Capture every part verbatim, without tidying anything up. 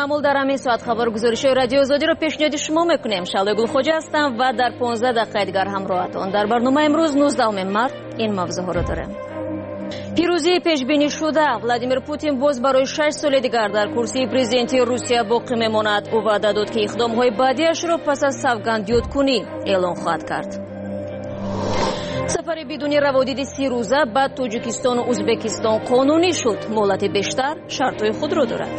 معمول در همین ساعت خبر گزارش رادیو آزادی را پیشنهاد شما میکنیم. شعله گلخوجه هستم و در پانزده دقیقه دیگر همراهتان. در برنامه امروز نوزدهم مارس این موضوع ها را داریم. پیروزی پیش بینی شده. ولادیمیر پوتین باز برای شش سال دیگر در کرسی پرزیدنتی روسیه باقی میماند. او وعده داد که اقدام‌های بعدیش را پس از سوگندیود کنی اعلام خواهد کرد. سفر بدون روادید سی روزه بعد تاجیکستان و ازبکستان قانونی شد. مهلت بیشتر شرطهای خود را دارد.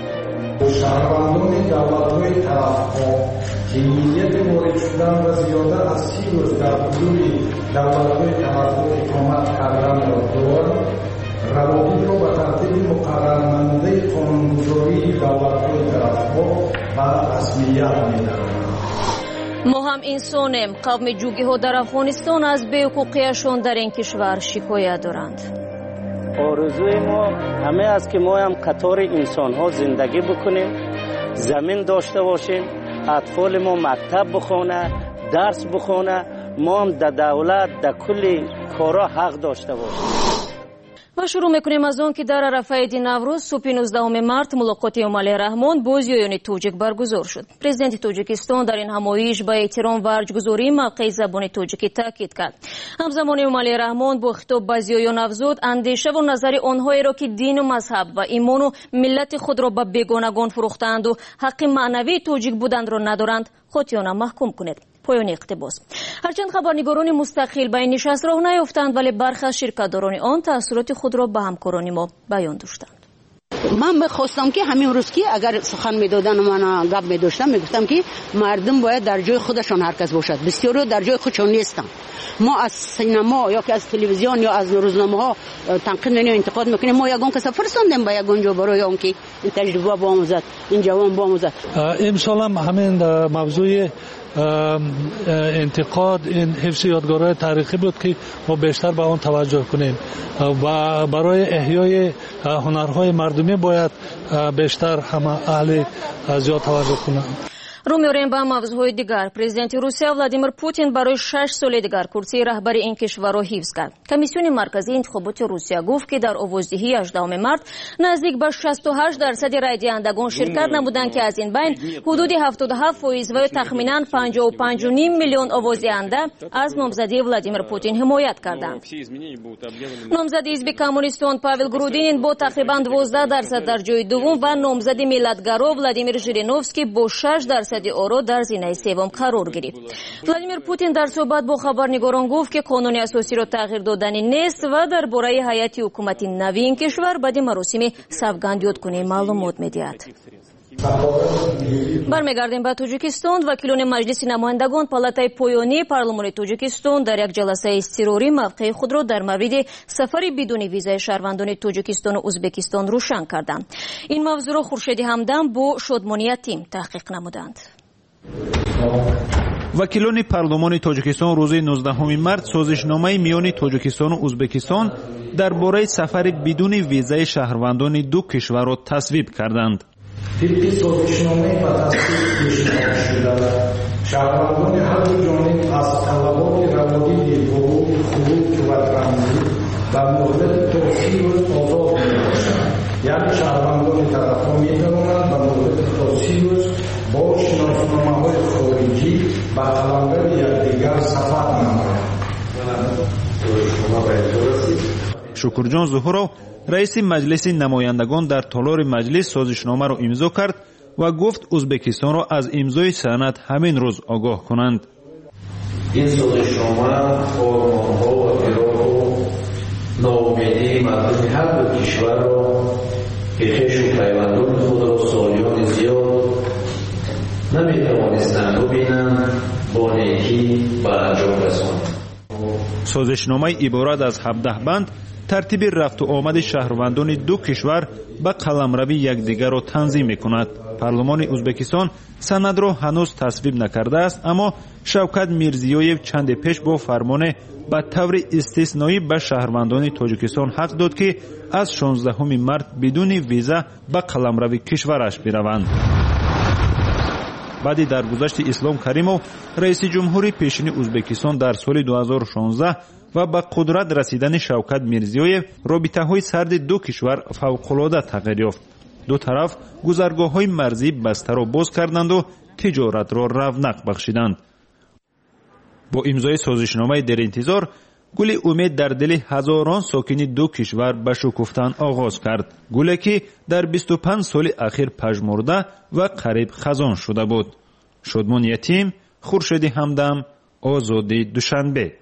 شهروندان دولت‌های طرف‌ها که نیت وارد شدن و زیاده از سی روز در حضور دولت‌های طرف‌ها اقامت کردن را دارند، روادید را به ترتیب مقررنامه قانونگذاری دولت‌های طرف‌ها به رسمیت می‌دهند. ما هم انسانیم. قوم جوگی ها در افغانستان از بی‌حقوقیشان در این کشور شکایت دارند. آرزوی ما همه است که ما هم قطار انسان ها زندگی بکنیم، زمین داشته باشیم، اطفال ما مکتب بخونه، درس بخونه، ما هم در دولت در کل کارا حق داشته باشیم. و شروع میکنیم از اون که در عرفه عید نوروز صبح نوزدهم مارس ملاقات امالی رحمان با زیایان تاجیک برگزار شد. پرزیدنت تاجیکستان در این همایش با احترام و ارجگذاری موقع زبان تاجیکی تاکید کرد. همزمان امالی رحمان با خطاب به زیایان افزود اندیشه و نظر آنهایی را که دین و مذهب و ایمان و ملت خود را به بیگانگان فروختند و حق معنوی تاجیک بودند را ندارند خودیانه محکوم کنید. پایان اقتباس. هرچند خبرنگاران مستقل به این نشست راه نیافتند ولی برخی از شرکت‌داران آن تأثیرات خود را به همکاران ما بیان داشتند. من می‌خواستم که همین روز که اگر سخن می‌دادن و من گپ می‌داشتم میگفتم که مردم باید در جای خودشان هر کس باشد. بسیاری در جای خودشان نیستند. ما از سینما یا که از تلویزیون یا از روزنامه‌ها تنقید و انتقاد می‌کنیم. ما یگان کس فرستادیم به یگان جا برای اون که این تجربه با آموزد، این جوان با آموزد. امسال هم همین موضوع انتقاد این حفظ یادگارهای تاریخی بود که ما بیشتر به آن توجه کنیم و برای احیای هنرهای مردمی باید بیشتر همه اهل زیاد توجه کنند. رو می‌آوریم به موضوعهای دیگر. پرزیدنت روسیه ولادیمیر پوتین برای شش سال دیگر کرسی رهبری این کشور را حفظ کرد. کمیسیون مرکزی انتخابات روسیه گفت که در آوازدهی هجدهم مارس نزدیک به شصت و هشت درصد رای دهندگان شرکت نمودند که از این بین حدود هفتاد و هفت درصد و تخمیناً پنجاه و پنج و نیم میلیون آوازدهنده از نامزدی ولادیمیر پوتین حمایت کردند. نامزد حزب کمونیستان پاول گرودینین با تقریباً دوازده درصد در جای دوم و نامزد ملتگرا ولادیمیر ژیرینوفسکی با شش درصد آرا در زینه سوم قرار گرفت. ولادیمیر پوتین در صحبت با خبرنگاران گفت که قانون اساسی را تغییر دادنی نیست و درباره هیئت حکومتی نوی این کشور بعد مراسم سوگندیود کنی معلومات می‌دهد. برمیگردیم به تاجیکستان. وکیلان مجلس نمایندگان پالاتای پایانی پارلمان تاجیکستان در یک جلسه اضطراری موقع خود را در مورد سفر بدون ویزای شهروندان تاجیکستان و ازبکستان روشن کردند. این موضوع را خورشید همدم با شادمانی تیم تحقیق نمودند. وکیلان پارلمان تاجیکستان روز نوزدهم مارس سازشنامه میان تاجیکستان و ازبکستان درباره سفر بدون ویزای شهروندان دو کشور را تصویب کردند. طبق سازشنامه و تصویب پیشنهاد شده شهروندان هر دو جانب از طلبات روادید ورود خروج و ترانزیت در مدت تا سی روز آزاد میباشند. یعنی شهروندان طرف‌ها میتوانند در مدت تا سی روز با شناسنامه‌های خارجی به قلمرو یکدیگر سفر نمایند. شکرجان ظهورov رئیس مجلس نمایندگان در تالار مجلس سازشنامه را امضا کرد و گفت ازبکستان را از امضای سند همین روز آگاه کنند. این سازشنامه آرمان‌ها و فراق و ناامیدی مردم هر دو کشور را که خویش و پیوندان خود را سالیان زیاد نمی‌توانستند ببینند با نیکی به انجام رساند. سازشنامه عبارت از هفده بند ترتیب رفت و آمد شهروندان دو کشور به قلمروی یکدیگر را تنظیم می‌کند. پارلمان ازبکستان سند را هنوز تصویب نکرده است، اما شوکت میرزیویف چند پیش با فرمان به طور استثنایی به شهروندان تاجیکستان حق داد که از شانزدهم مارس بدون ویزا به قلمرو کشورش بروند. بعد درگذشت اسلام کریمов رئیس جمهوری پیشین ازبکستان در سال دو هزار و شانزده و به قدرت رسیدن شوکت میرزیویف رابطه‌های سرد دو کشور فوق‌العاده تغییر یافت. دو طرف گذرگاه‌های مرزی بسته را باز کردند و تجارت را رونق بخشیدند. با امضای سازشنامه در انتظار، گل امید در دل هزاران ساکن دو کشور به شکفتن آغاز کرد. گلی که در بیست و پنج سال اخیر پژمرده و قریب خزان شده بود. شادمان یتیم، خورشید همدم، آزادی دوشنبه.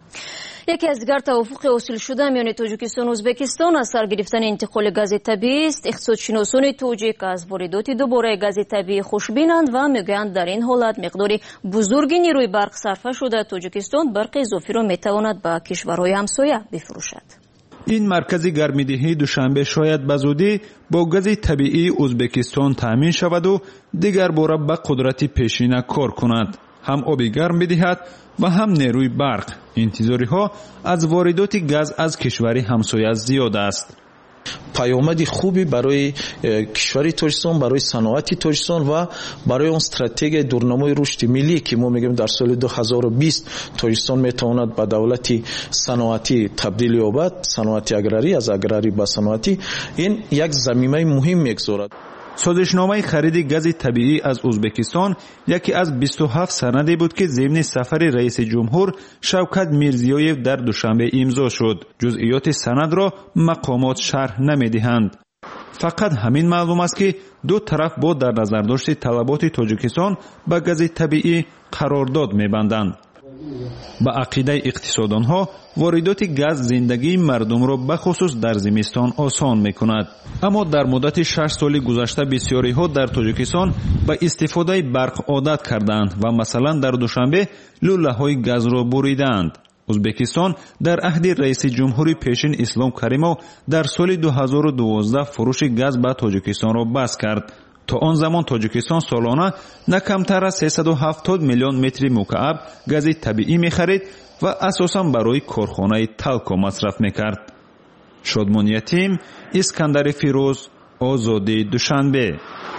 یکی از دیگر توافق حاصل شده میان تاجیکستان و ازبکستان از سر گرفتن انتقال گاز طبیعی است. اقتصادشناسان تاجیک از واردات دوباره گاز طبیعی خوشبینند و میگویند در این حالت مقدار بزرگی نیروی برق صرف شده تاجیکستان برق اضافی را میتواند به کشورهای همسایه بفروشد. این مرکز گرمیدهی دوشنبه شاید به زودی با گاز طبیعی ازبکستان تامین شود و دیگر باره به قدرت پیشینه کار کند. هم آب گرم بدهد و هم نیروی برق. انتظاری ها از واردات گاز از کشور همسایه زیاد است. پیامد خوبی برای کشور تاجیکستان، برای صنعت تاجیکستان و برای اون استراتژی دورنمای رشد ملی که ما میگیم در سال دو هزار و بیست تاجیکستان میتواند به دولت صنعتی تبدیل یابد، صنعت اگراری از اگراری به صنعتی، این یک زمینه مهم میگذارد. سازشنامه خرید گاز طبیعی از ازبکستان یکی از بیست و هفت سندی بود که ضمن سفر رئیس جمهور شوکت میرزیویف در دوشنبه امضا شد. جزئیات سند را مقامات شرح نمیدهند. فقط همین معلوم است که دو طرف با در نظر داشت طلبات تاجیکستان به گاز طبیعی قرارداد میبندند. با عقیده اقتصاددانها واردات گاز زندگی مردم را به خصوص در زمستان آسان میکند. اما در مدت شش سال گذشته بسیاری ها در تاجیکستان به استفاده برق عادت کردند و مثلا در دوشنبه لوله های گاز را بریدند. ازبکستان در عهد رئیس جمهوری پیشین اسلام کریموف در سال دو هزار و دوازده فروش گاز به تاجیکستان را بس کرد. تا آن زمان تاجیکستان سالانه نه کمتر از سیصد و هفتاد میلیون متر مکعب گاز طبیعی می‌خرید و اساساً برای کارخانه تالکو مصرف می‌کرد. شادمان یتیم، اسکندر فیروز، آزادی دوشنبه.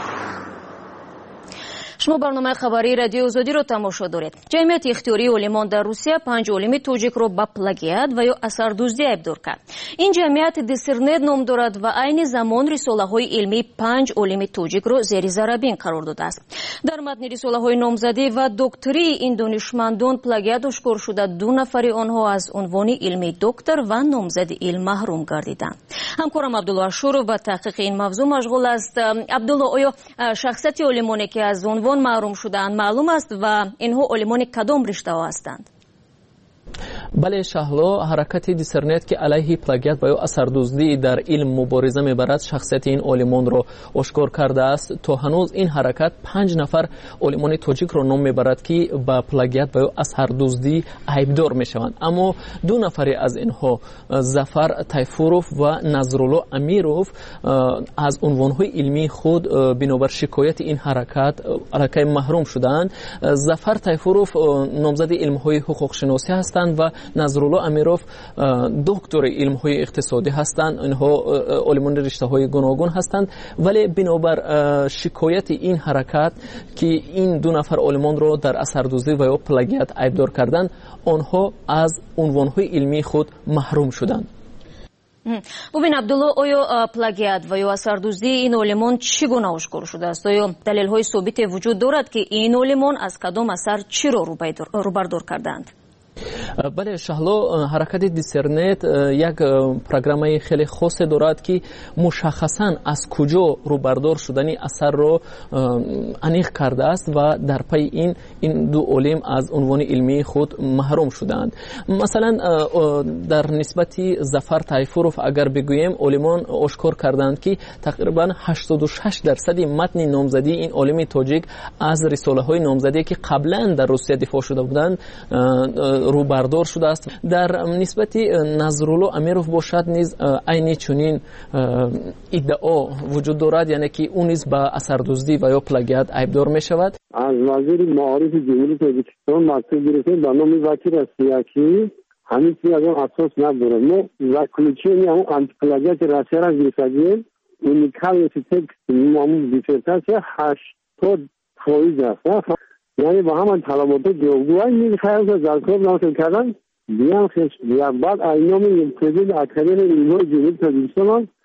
شما برنامه خبری رادیو آزادی رو تماشا دارید. جمعیت اختیاری عالمان در روسیه پنج عالم تاجیک رو به پلاگیات و یا اثردوزی ایبدار کرد. این جمعیت دیسرنت نام دارد و عین زمان رساله‌های علمی پنج عالم تاجیک رو زیر ضربین قرار داده است. در متن رساله‌های نامزدی و دکتری این دانشمندان پلاگیات اشکار شده دو نفر آنها از عنوان علمی دکتر و نامزد علم محروم گردیدند. همکارم عبدالله شورو با تحقیق این موضوع مشغول است. عبدالله، آیا شخصیت علمانی که از عنوان معروم شدند معلوم است و اینها علمان کدام رشته ها هستند؟ بله شهلا، حرکت دیسرنت که علیه پلاگیات و یا اثردوزی در علم مبارزه میبرد شخصیت این عالمان را آشکار کرده است. تا هنوز این حرکت پنج نفر عالمان تاجیک را نام میبرد که با پلاگیات و یا اثردوزی عیبدار میشوند، اما دو نفر از اینها ظفر تایفوروف و نظرالله امیروف از عنوانهای علمی خود بنابر شکایت این حرکت حرکت محروم شدند. ظفر تایفوروف نامزد علمهای حقوق شناسی هستند و نظرالله امیروف دکتر علمهای اقتصادی هستند. اینها علمان رشته های گوناگون هستند، ولی بنابر شکایت این حرکت که این دو نفر علمان را در اثردوزی و یا پلاگیات عیبدار کردند، آنها از عنوانهای علمی خود محروم شدند. ببین عبدالله، آیا پلاگیات و یا اثردوزی این علمان چگونه آشکار شده است؟ آیا دلیل های ثابت وجود دارد که این علمان از کدام اثر چی را روبردار کردند؟ بله شهلا، حرکت دیسرنت یک پروگرام خیلی خاص دارد که مشخصا از کجا روبردار شدن اثر را انیق کرده است و در پی این این دو علم از عنوان علمی خود محروم شدند. مثلا در نسبت ظفر تایفوروف اگر بگوییم، علمان آشکار کردند که تقریبا هشتاد و شش درصد متن نامزدی این علم تاجیک از رساله های نامزدی که قبلا در روسیه دفاع شده بودند روبردار شده است. در نسبت نظرالله امیروف باشد نیز عین چنین ادعا وجود دارد، یعنی که اون نیز به اثردوزی و یا پلاگیات عیبدار می شود. از وزیر معارف جمهوری تاجیکستان مکتوب گرفتیم به نام وکیل سیاسی، همین چیز از اون اساس نداره. ما وکیلچی همون آنتی پلاگیات رسیه را گرفتیم، اونیکال تکست همون دیسرتاسیا هشتاد فایز است، یعنی با همان طلبات جوگوهای میل خیلی از ذکر نامسل کردن بیان خیش بیان بعد اینامی پرزید اکرین اینهای جمهوری تاجیکستان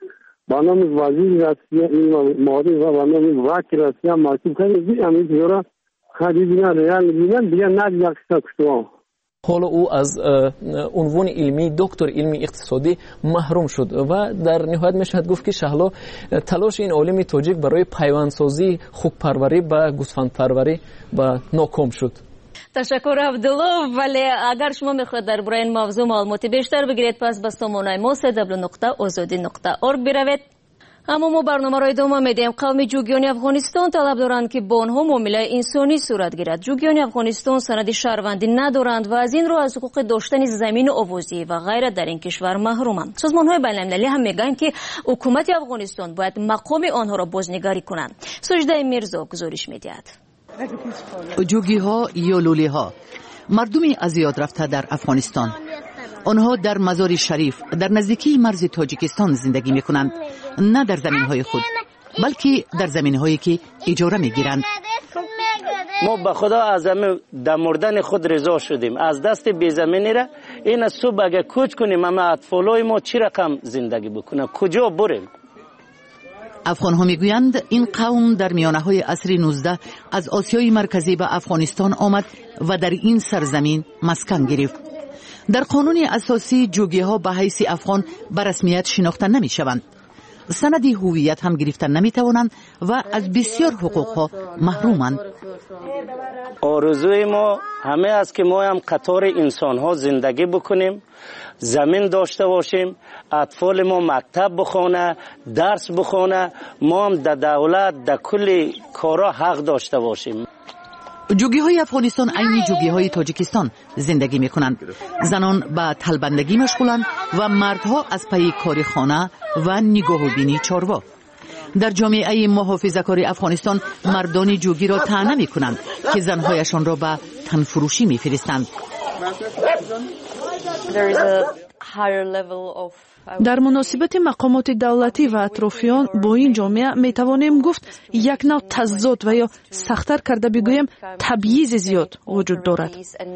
با نام وزیر رسمی این معارف و با نام وکیل رسمی مکتوب کردیم همین جورا خریدن ریال میلیون دیگه ندیده کشتوام. حالا او از عنوان علمی دکتر علمی اقتصادی محروم شد و در نهایت میشد گفت که شهلا تلاش این عالم تاجیک برای پیوندسازی خوک پروری با گوسفند پروری با ناکام شد. تشکر عبدالله. ولی اگر شما میخواید درباره این موضوع معلومات بیشتر بگیرید پس به سامانه ما سه دبلیو نقطه آزادی نقطه اورگ بروید. اما ما برنامه را ادامه میدیم. قوم جوگیان افغانستان طلب دارند که با آنها معامله انسانی صورت گیرد. جوگیان افغانستان سند شهروندی ندارند و از این رو از حقوق داشتن زمین آوازی و غیره در این کشور محرومند. سازمان‌های بین‌المللی هم میگن که حکومت افغانستان باید مقام آنها را بازنگری کنند. سجده میرزا گزارش میدهد. جوگی‌ها یا لولی‌ها مردمی از یاد رفته در افغانستان. آنها در مزار شریف در نزدیکی مرز تاجیکستان زندگی میکنند، نه در زمین‌های خود بلکه در زمین‌هایی که اجاره میگیرند. ما به خدا از در مردن خود رضا شدیم. از دست بی زمینی را این از صبح اگه کوچ کنیم اما اطفالای ما چی رقم زندگی بکنن، کجا بریم؟ افغان‌ها میگویند این قوم در میانه‌های عصر نوزده از آسیای مرکزی به افغانستان آمد و در این سرزمین مسکن گرفت. در قانون اساسی جوگی‌ها به حیث افغان به رسمیت شناخته نمی‌شوند. سندی هویت هم گرفتن نمی‌توانند و از بسیار حقوق‌ها محرومند. آرزوی ما همه است که ما هم قطار انسان‌ها زندگی بکنیم، زمین داشته باشیم، اطفال ما مکتب بخونه، درس بخونه، ما هم در دولت در کل کارا حق داشته باشیم. جوگی‌های افغانستان عین جوگی‌های تاجیکستان زندگی می‌کنند. زنان به تلبندگی مشغولند و مردها از پی کار خانه و نگاه‌بینی چاروا. در جامعه محافظه‌کار افغانستان مردان جوگی را طعنه می‌کنند که زن‌هایشان را به تنفروشی می‌فرستند. در مناسبت مقامات دولتی و اطرافیان با این جامعه می توانیم گفت یک نوع تضاد و یا سخت‌تر کرده بگویم تبعیض زیاد وجود دارد.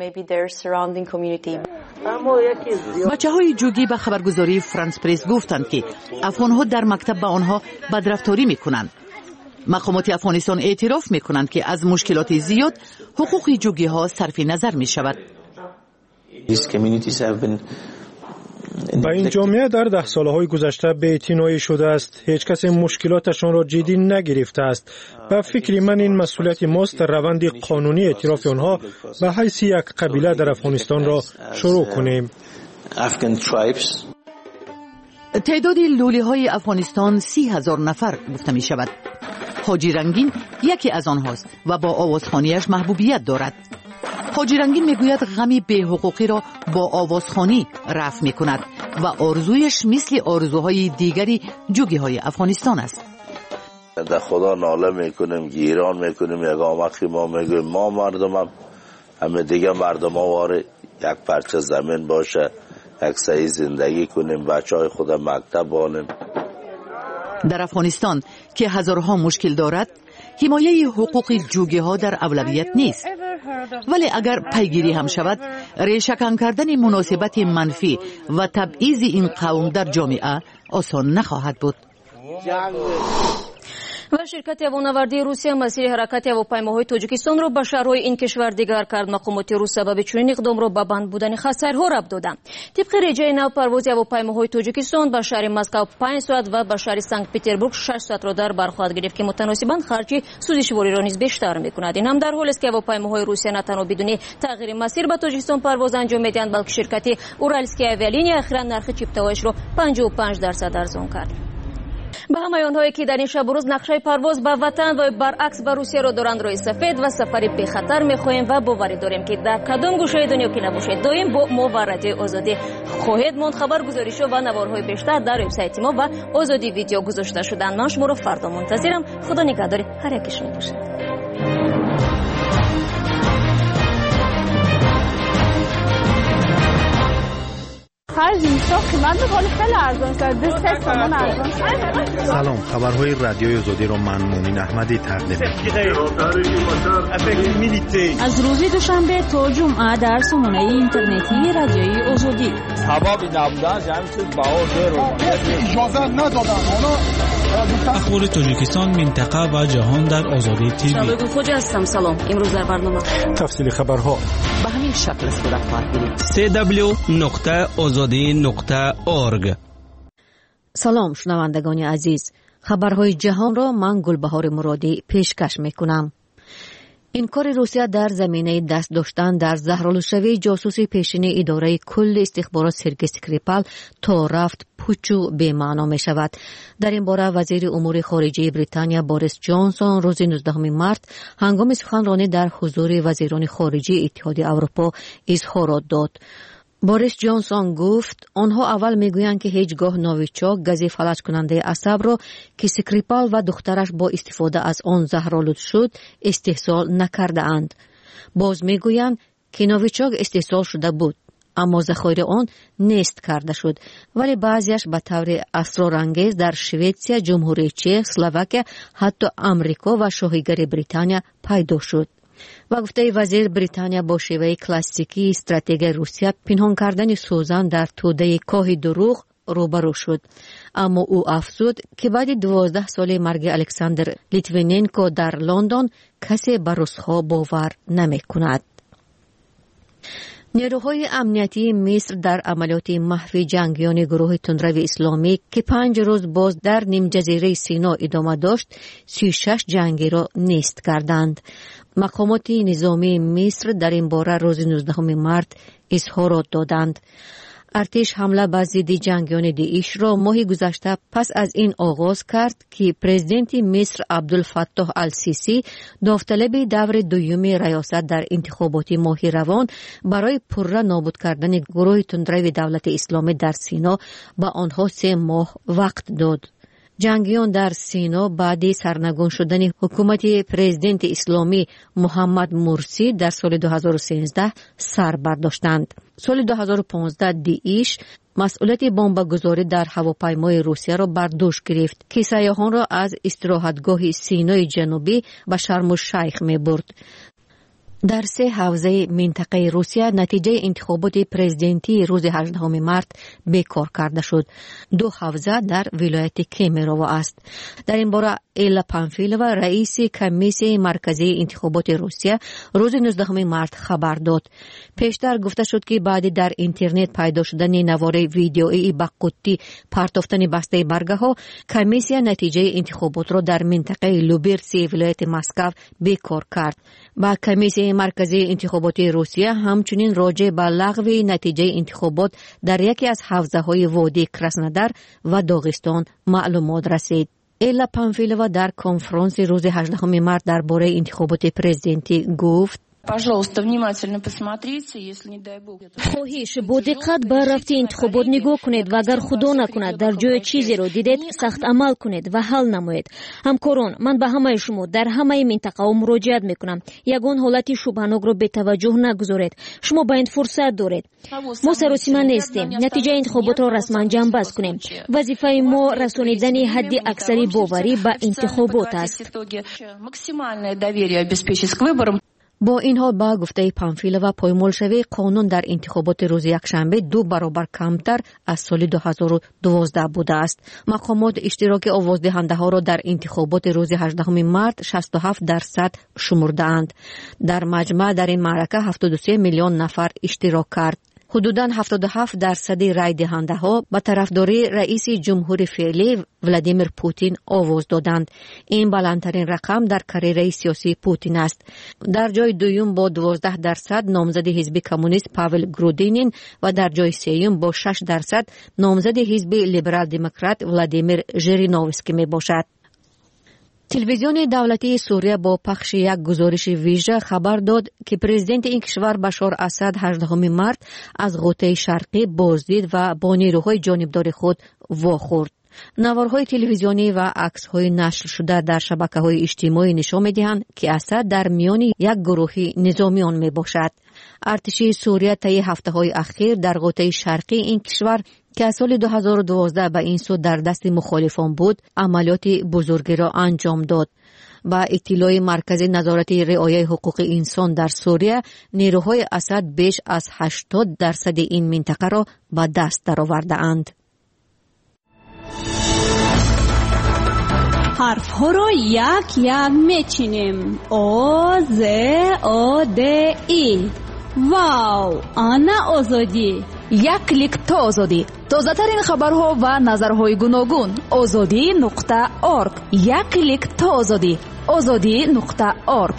بچه‌های جوگی به خبرگزاری فرانس پرس گفتند که افغان‌ها در مکتب با آنها بدرفتاری می‌کنند. مقامات افغانستان اعتراف می‌کنند که از مشکلات زیاد حقوق جوگی‌ها صرف نظر می‌شود. با این جامعه در ده سالهای گذشته بی‌اعتنایی شده است. هیچ کس مشکلاتشان را جدی نگرفته است. به فکر من این مسئولیت ماست در روند قانونی اعتراف آنها به حیث یک قبیله در افغانستان را شروع کنیم. تعداد لولی‌های افغانستان سی هزار نفر گفته می شود. حاجی رنگین یکی از آنهاست و با آوازخوانیش محبوبیت دارد. حاجی رنگین میگوید غمی بی حقوقی را با آوازخوانی رفع می کند و آرزویش مثل آرزوهای دیگری جوگی های افغانستان است. در خدا ناله میکنیم، گیران میکنیم، یگامکی ما میگویم ما مردم هم همه دیگه مردم ها واره یک پرچه زمین باشه، یک صحیح زندگی کنیم، بچه های خود مکتب بانیم. در افغانستان که هزارها مشکل دارد، حمایه حقوق جوگی ها در اولویت نیست. ولی اگر پیگیری هم شود، ریشه‌کن کردن مناسبت منفی و تبعیض این قوم در جامعه آسان نخواهد بود. و شرکت هوانوردی روسیه مسیر حرکت هواپیماهای تاجیکستان را به شهرهای این کشور دیگر کرد. مقامات روس سبب چنین اقدام را به بند بودن خسارها ربط دادند. طبق رجای نو پرواز هواپیماهای تاجیکستان به شهر مسکو پنج ساعت و به شهر سنت پترزبورگ شش ساعت را در بر خواهد گرفت که متناسباً خرج سوزشواری را نیز بیشتر می‌کند. این هم در حالی است که هواپیماهای روسیه نه تنها بدون تغییر مسیر به تاجیکستان پرواز انجام می‌دهند بلکه شرکت اورالسکی آویالینیا اخیراً نرخ چیپتوایش را پنجاه و پنج درصد ارزان کرد. به همه آنهایی که در این شب و روز نقشه پرواز به وطن و برعکس به روسیه را دارند روی سفید و سفری بی خطر می‌خواهیم و باوری داریم که در کدام گوشه دنیا که نباشید دائم با ما و رادیو آزادی خواهید ماند. خبرگزاری‌ها و نوارهای بیشتر در وبسایت ما و آزادی ویدیو گذاشته شدند. من شما را فردا منتظرم. خدا نگهدار هر یکشون باشد. خرج اینستا قیمت بخوری خیلی ارزان شد. سه تومن ارزان شد. سلام، خبرهای رادیوی آزادی را من مومن احمدی تقدیم از روز دوشنبه تا جمعه در سامانه اینترنتی رادیوی آزادی آزادی. سبب نبودن جمع شد بها اجازه ندادن. اخبار تاجیکستان، منطقه و جهان در آزادی تیوی. شبگو خوجا هستم. سلام. امروز در برنامه تفصیل خبرها به همین شکل صورت خواهد گرفت. سی دبلیو نقطه آزادی نقطه اورگ. سلام شنوندگان عزیز. خبرهای جهان را من گلبهار مرادی پیشکش میکنم. انکار روسیه در زمینه دست داشتن در زهرآلودشوی جاسوسی پیشین اداره کل استخبارات سرگئی اسکریپال تا رفت پوچ و بی‌معنا می شود. در این باره وزیر امور خارجه بریتانیا بوریس جانسون روز نوزدهم مارس هنگام سخنرانی در حضور وزیران خارجه اتحاد اروپا اظهارات داد. بوریس جانسون گفت آنها اول میگویند که هیچگاه نویچاک گازی فلج کننده عصب را که اسکریپال و دخترش با استفاده از آن زهرآلود شد استحصال نکرده اند. باز میگویند که نویچاک استحصال شده بود اما ذخایر آن نیست کرده شد، ولی بعضیش به طور اسرارانگیز در سوئیسریا، جمهوری چک، اسلواکیه، حتی امریکا و شاهیگر بریتانیا پیدا شد. و گفته وزیر بریتانیا با شیوه کلاسیکی استراتژی روسیه پنهان کردن سوزن در توده کاه دروغ روبرو شد. اما او افزود که بعد دوازده سال مرگ الکساندر لیتویننکو در لندن کسی به رسوها باور نمی کند. نیروهای امنیتی مصر در عملیات محو جنگیان گروه تندرو اسلامی که پنج روز باز در نیم جزیره سینا ادامه داشت، سی و شش جنگی را نیست کردند. مقامات نظامی مصر در این باره روز نوزدهم مارس اظهارات دادند. ارتش حمله بر ضد جنگیان داعش را ماه گذشته پس از این آغاز کرد که پرزیدنت مصر عبدالفتاح السیسی داوطلب دور دوم ریاست در انتخابات ماه روان برای پرره نابود کردن گروه تندرو دولت اسلامی در سینا به آنها سه ماه وقت داد. جنگیان در سینا بعد سرنگون شدن حکومت پرزیدنت اسلامی محمد مرسی در سال دو هزار و سیزده سر برداشتند. سال دو هزار و پانزده داعش مسئولیت بمبگذاری در هواپیمای روسیه را بر دوش گرفت که سیاحان را از استراحتگاه سینای جنوبی به شرم الشیخ می برد. در سه حوزه منطقه روسیه نتیجه انتخابات پرزیدنتی روز هجدهم مارس بیکار کرده شد. دو حوزه در ولایت کیمیروو است. در این باره ایلا پانفیلووا رئیس کمیسیون مرکزی انتخابات روسیه روز نوزدهم مارس خبر داد. پیشتر گفته شد که بعد در اینترنت پیدا شدن نوار ویدیویی با قطی پرتافتن بسته برگه ها، کمیسیون نتیجه انتخابات را در منطقه لوبرسی ولایت مسکو بیکار کرد. با کمیسیون مرکزی انتخابات روسیه همچنین راجع به لغو نتیجه انتخابات در یکی از حوزه‌های وادی کراسنودار و داغستان معلومات رسید. ایلا پانفیلووا در کنفرانس روز هجدهم مارس درباره انتخابات پرزیدنتی گفت: خواهش با دقت به رفت انتخابات نگاه کنید و اگر خدا نکند در جای چیزی رو دیدید سخت عمل کنید و حل نمایید. همکاران، من به همه شما در همه منطقه مراجعت میکنم. یگان حالت شبهناک رو به توجه نگذارید. شما با این فرصت دارید. ما سراسیمه نیستیم. نتیجه انتخابات را رسما جنبش کنیم. وظیفه ما رسانیدن حد اکثری باوری به انتخابات است. با این حال با گفته پانفیلووا پایمال شوی قانون در انتخابات روز یکشنبه دو برابر کمتر از سال دو هزار و دوازده بوده است. مقامات اشتراک آوازدهنده ها را در انتخابات روز هجدهم مارس شصت و هفت درصد شمردند. در مجمع در این معرکه هفتاد و سه میلیون نفر اشتراک کرد. حدوداً هفتاد و هفت درصد رای دهنده ها به طرفداری رئیس جمهور فعلی ولادیمیر پوتین آواز دادند. این بلندترین رقم در کاریره سیاسی پوتین است. در جای دوم با دوازده درصد نامزد حزب کمونیست پاول گرودینین و در جای سوم با شش درصد نامزد حزب لیبرال دموکرات ولادیمیر ژیرینوفسکی می باشد. تلویزیون دولتی سوریه با پخش یک گزارش ویژه خبر داد که پرزیدنت این کشور بشار اسد هجدهم مارس از غوطه شرقی بازدید و با نیروهای جانبدار خود واخورد. نوارهای تلویزیونی و عکس‌های نشر شده در شبکه‌های اجتماعی نشان می‌دهند که اسد در میان یک گروه نظامیان میباشد. ارتش سوریه طی هفته‌های اخیر در غوطه شرقی این کشور که از سال دو هزار و دوازده به این سو در دست مخالفان بود، عملیات بزرگی را انجام داد. با اطلاع مرکز نظارت رعایت حقوق انسان در سوریه، نیروهای اسد بیش از هشتاد درصد این منطقه را به دست درآورده‌اند. حرف ها را یک یک میچینیم. او ز او د ای. واو، آنا آزادی. یک کلیک تا آزادی. تازه ترین خبرها و نظرهای گوناگون. آزادی نقطه اورگ. یک کلیک تا آزادی. آزادی نقطه اورگ.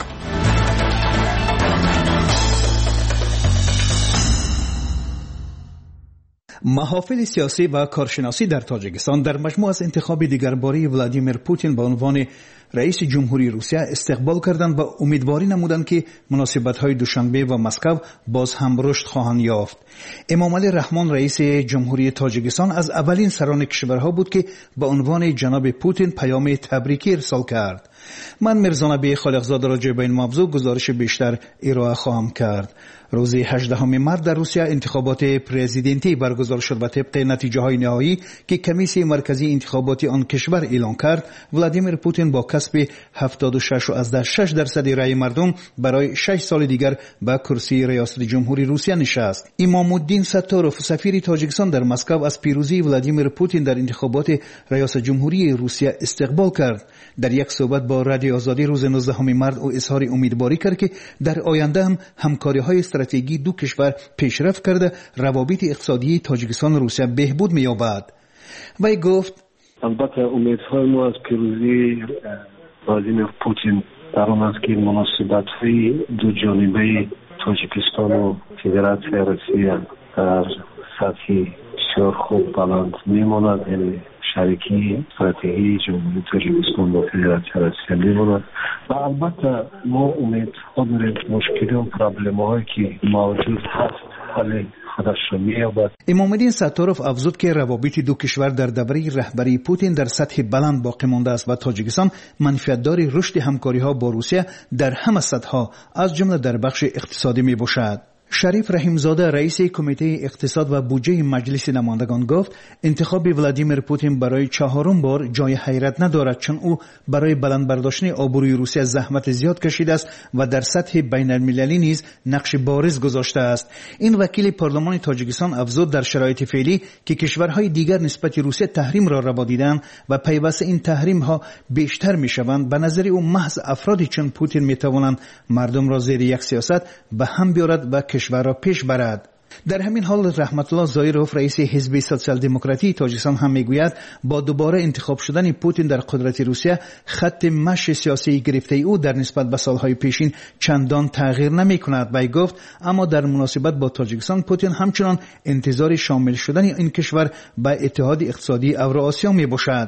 محافل سیاسی و کارشناسی در تاجیکستان در مجموع از انتخاب دیگرباره ولادیمیر پوتین به عنوان رئیس جمهوری روسیه استقبال کردند و امیدواری نمودند که مناسبت‌های دوشنبه و مسکو باز هم رشد خواهند یافت. امام علی رحمان رئیس جمهوری تاجیکستان از اولین سران کشورها بود که به عنوان جناب پوتین پیام تبریکی ارسال کرد. من مرزانبی خالقزاده راجع به این موضوع گزارش بیشتر ارائه خواهم کرد. روز هجدهم مارس در روسیه انتخابات پرزیدنتی برگزار شد و طبق نتیجه های نهایی که کمیسیون مرکزی انتخاباتی آن کشور اعلام کرد، ولادیمیر پوتین با کسب هفتاد و شش و شش درصد رای مردم برای شش سال دیگر به کرسی ریاست جمهوری روسیه نشست. امام الدین ستاروف سفیر تاجیکستان در مسکو از پیروزی ولادیمیر پوتین در انتخابات ریاست جمهوری روسیه استقبال کرد. در یک صحبت با رادیو آزادی روز نوزدهم مارس او اظهار امیدواری کرد که در آینده هم همکاری‌های استراتژیکی دو کشور پیشرفت کرده روابط اقتصادی تاجیکستان و روسیه بهبود می‌یابد. وی گفت البته امیدهای ما از پیروزی ولادیمیر پوتین در آن است که مناسبت‌های دو جانبه تاجیکستان و فدراسیون روسیه در سطح بسیار خوب بلند می‌ماند. یعنی شریکی استراتژی جمهوری تاجیکستان با فدراسیون روسیه می‌ماند و البته ما امیدها داریم مشکلی و پرابلم‌هایی که موجود هست حل خودش را می‌یابد. امام الدین ستاروف افزود که روابط دو کشور در دوره رهبری پوتین در سطح بلند باقی مانده است و تاجیکستان منفعت‌دار رشد همکاری‌ها با روسیه در همه سطح‌ها از جمله در بخش اقتصادی میباشد. شریف رحیمزاده رئیس کمیته اقتصاد و بودجه مجلس نمایندگان گفت انتخاب ولادیمیر پوتین برای چهارم بار جای حیرت ندارد، چون او برای بلند برداشتن آبروی روسیه زحمت زیاد کشیده است و در سطح بین المللی نیز نقش بارز گذاشته است. این وکیل پارلمان تاجیکستان افزود در شرایط فعلی که کشورهای دیگر نسبت روسیه تحریم را روا دیدند و پیوسته این تحریم ها بیشتر می شوند، به نظر او محض افرادی چون پوتین می توانند مردم را زیر یک سیاست به هم بیارد و کشور را پیش برد. در همین حال رحمت الله ظاهروف رئیس حزب سوسیال دموکراتی تاجیکستان هم میگوید با دوباره انتخاب شدن پوتین در قدرت روسیه خط مشی سیاسی گرفته او در نسبت به سالهای پیشین چندان تغییر نمی کند. وی گفت اما در مناسبت با تاجیکستان پوتین همچنان انتظار شامل شدن این کشور به اتحاد اقتصادی اوراسیا می باشد.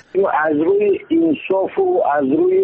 از روی انصاف و از روی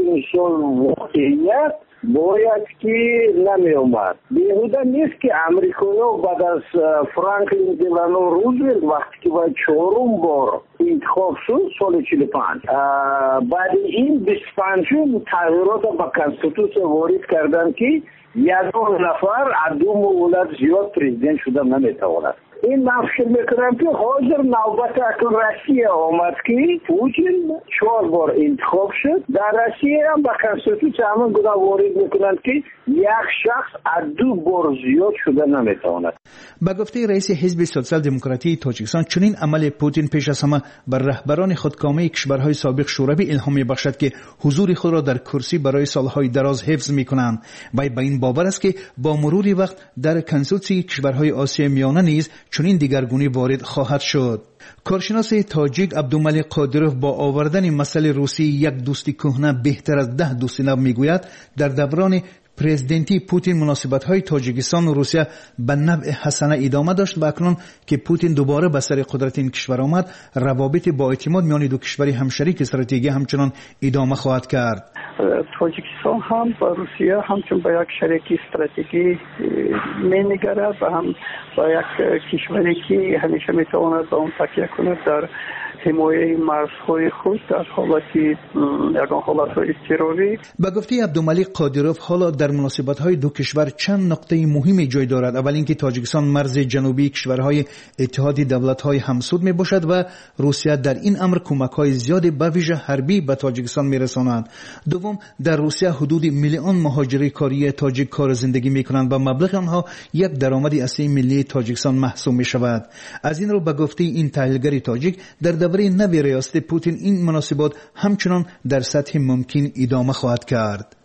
واقعیت باید که نمی اومد. بیهوده نیست که امریکایی‌ها بعد از فرانکلین دلانو روزولت وقتی که باید چهارم بار انتخاب شد سال چهل و پنج بعد این بیست و پنجم تغییرات با کنستیتوسیون وارد کردن که یگان نفر از دو مولد زیاد پرزیدنت شدن نمیتواند. این من فکر میکنم که حاضر نوبت اکنون روسیه آمد که پوتین چهار بار انتخاب شد. در روسیه هم با کنستیتوسیون همون گناه وارد میکنند که یک شخص از دو بار زیاد شده نمیتواند. با گفته رئیس حزب سوسیال دموکراتی تاجیکستان چنین عمل پوتین پیش از همه بر رهبران خودکامه کشورهای سابق شوروی الهام میبخشد که حضور خود را در کرسی برای سالهای دراز حفظ میکنند. وی به این باور است که با مرور وقت در کنستیتوسیون کشورهای آسیا میانه نیز چنین دیگرگونی وارد خواهد شد. کارشناس تاجیک عبدالملک قادروف با آوردن مسئله روسی یک دوستی کهنه بهتر از ده دوستی نو میگوید در دوران پرزیدنتی پوتین مناسبت‌های تاجیکستان و روسیه به نوع حسنه ادامه داشت و اکنون که پوتین دوباره به سر قدرت این کشور آمد روابط با اعتماد میان دو کشور همشریک استراتژیکی همچنان ادامه خواهد کرد. تاجیکستان هم با روسیه همچون با یک شریک استراتژیکی می‌نگرد و هم با یک کشوری که همیشه میتواند با اون تکیه کند در حمایه مرزهای خود در حالت یگان حالتهای اضطراری. به گفته عبدالملیک قادیروف حالا در مناسبت‌های دو کشور چند نقطه مهمی جای دارد. اول اینکه تاجیکستان مرز جنوبی کشورهای اتحاد دولت‌های همسود میباشد و روسیه در این امر کمک‌های زیادی به ویژه حربی به تاجیکستان میرساند. دوم، در روسیه حدود میلیون مهاجر کاری تاجیک کار زندگی میکنند و مبلغ آنها یک درآمد اصلی ملی تاجیکستان محسوب میشود. از این رو به گفته این تحلیلگر تاجیک در دوره نوی ریاست پوتین این مناسبات همچنان در سطح ممکن ادامه خواهد کرد.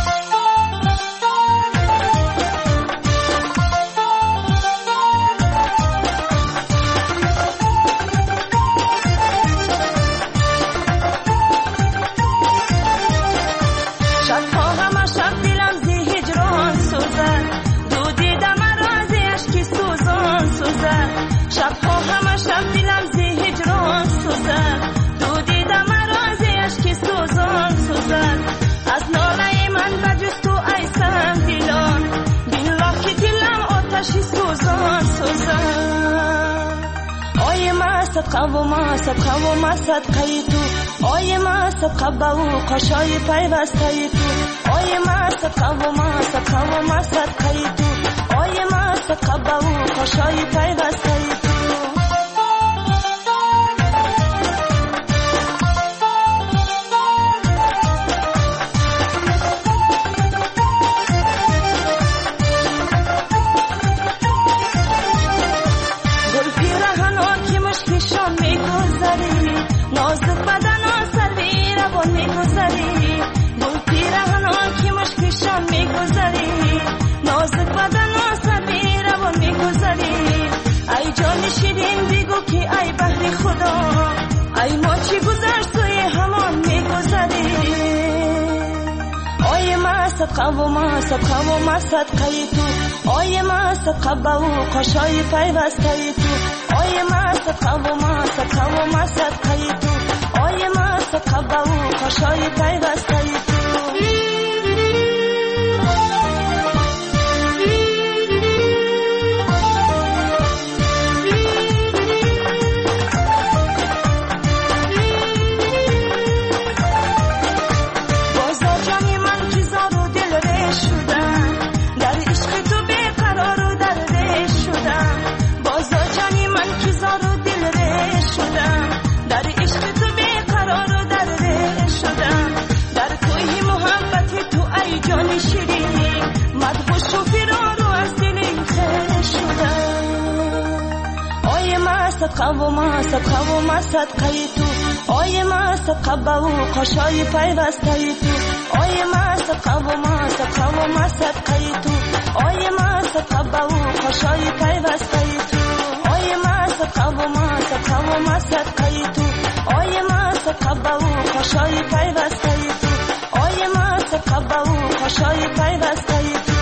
قوما قوما صدقه تو آی ما صدقه و قشای پیوسته تو آی ما قوما قوما صدقه تو آی ما صدقه و قشای پیوسته تو شیرین بگو که ای بحر خدا ای ما چی گذر سوی همان میگذری آی ما صدقه و ما صدقه و ما صدقه تو آی ما صدقه و قشای پیوسته تو آی ما صدقه و ما صدقه و ما صدقه تو آی ما صدقه و قشای پیوسته تو صدقه و ما صدقه و ما صدقه تو آی ما صدقه و قشای پیوسته تو آی ما صدقه و ما صدقه و ما صدقه تو آی ما صدقه و قشای پیوسته تو آی ما صدقه و ما صدقه و ما صدقه تو آی ما صدقه و قشای پیوسته تو آی ما صدقه و قشای پیوسته تو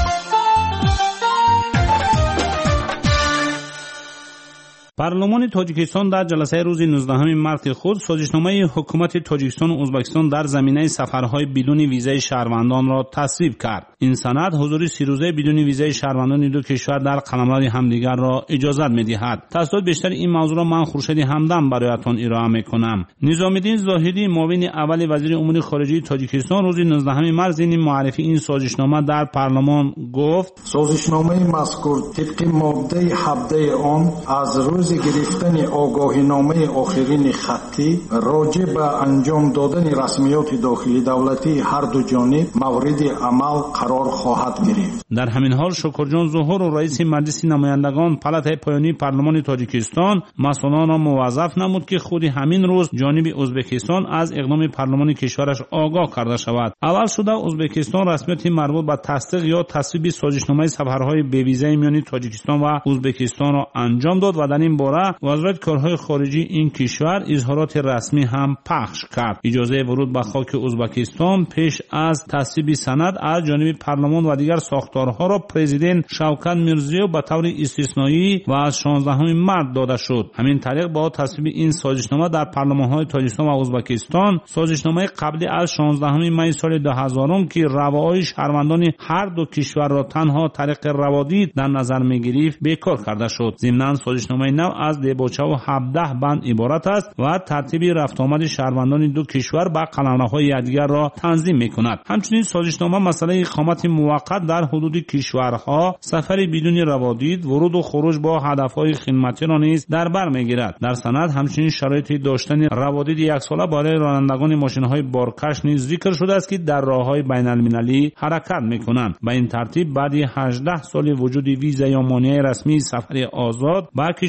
پارلمان تاجیکستان در جلسه روز نوزدهم مارس خود سازشنامه حکومت تاجیکستان و ازبکستان در زمینه سفرهای بدون ویزای شهروندان را تصویب کرد. این سند حضور سه روزه بدون ویزای شهروندان دو کشور در قلمرو همدیگر را اجازت می‌دهد. تفصیلات بیشتر این موضوع را من خورشید همدم برایتان ارائه می‌کنم. نظام‌الدین زاهدی معاون اول وزیر امور خارجه تاجیکستان روز نوزدهم مارس این معرفی این سازشنامه در پارلمان گفت: سازشنامه مذکور طبق ماده هفده آن از روز گرفتن آگاهینامه آخرین خطی راجع به انجام دادن رسمیات داخلی دولتی هر دو جانب مورد عمل قرار خواهد گرفت. در همین حال شکرجان ظهور و رئیس مجلس نمایندگان پالاتای پایانی پارلمان تاجیکستان مسئولان را موظف نمود که خود همین روز جانب ازبکستان از اقدام پارلمان کشورش آگاه کرده شود. اول شده ازبکستان رسمیات مربوط به تصدیق یا تصویب سازشنامه سفرهای بی ویزای میان تاجیکستان و ازبکستان را انجام داد و در این باره وزارت کارهای خارجی این کشور اظهارات رسمی هم پخش کرد. اجازه ورود به خاک ازبکستان پیش از تصویب سند از جانب پارلمان و دیگر ساختارها را پرزیدنت شوکت میرزیوف به طور استثنایی و از شانزدهم مارس داده شد. همین طریق با تصویب این سازشنامه در پارلمان‌های تاجیکستان و ازبکستان سازشنامه قبلی از شانزدهم می سال دو هزار که روابط شهروندان هر دو کشور را تنها طریق روادید در نظر می‌گرفت بیکار کرده شد. ضمن سازشنامه نو هم از دیباچه و هفده بند عبارت است و ترتیب رفت آمد شهروندان دو کشور با قلمروهای یکدیگر را تنظیم می‌کند. همچنین سازشنامه مسئله اقامت موقت در حدود کشورها، سفر بدون روادید، ورود و خروج با هدف‌های خدمتی را نیز در بر می‌گیرد. در سند همچنین شرایط داشتن روادید یک ساله برای رانندگان ماشین‌های بارکش نیز ذکر شده است که در راه‌های بین‌المللی حرکت می‌کنند. به این ترتیب بعد از هجده سال وجود ویزا یا مانع رسمی سفر آزاد با